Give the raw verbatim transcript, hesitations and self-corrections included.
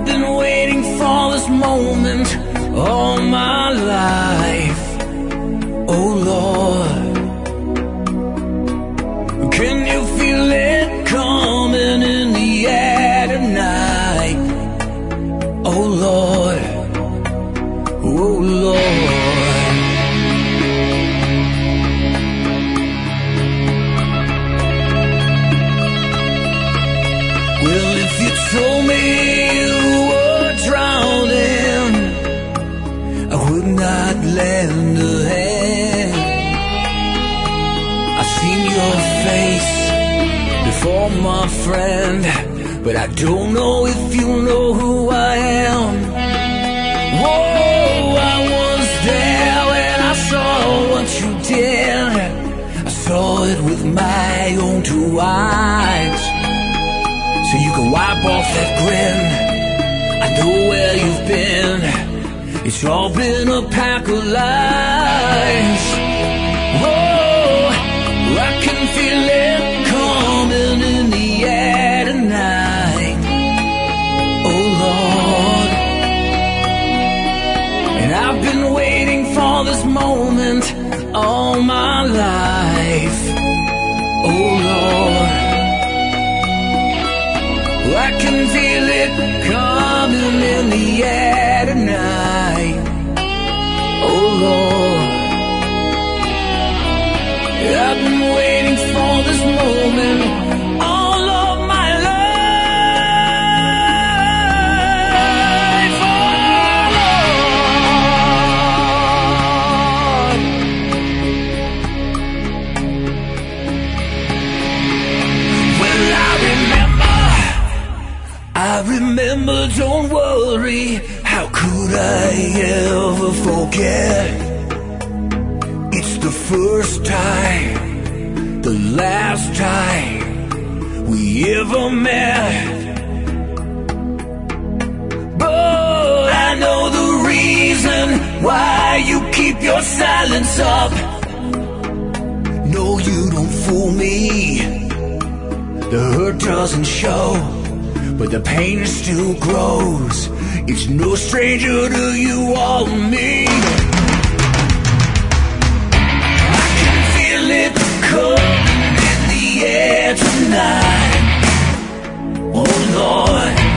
been waiting for this moment all my life. Oh Lord, can you feel it coming in the air tonight? Oh Lord, oh Lord. Well, if you told me you were drowning, I would not lend a hand. I've seen your face before, my friend, but I don't know if you know who I am. Whoa, I was there when I saw what you did. I saw it with my own two eyes. So you can wipe off that grin. I know where you've been. It's all been a pack of lies. Whoa, I can feel it coming in the air tonight. Oh Lord, and I've been waiting for this moment all my life. Oh Lord, I can feel it coming in the air tonight. Oh Lord, I've been waiting for this moment all of my life. Oh Lord, well I remember I remember, don't worry, how could I ever forget? It's the first time, the last time we ever met. But I know the reason why you keep your silence up. No, you don't fool me. The hurt doesn't show, but the pain still grows. It's no stranger to you or me. I can feel it coming in the air tonight. Oh Lord,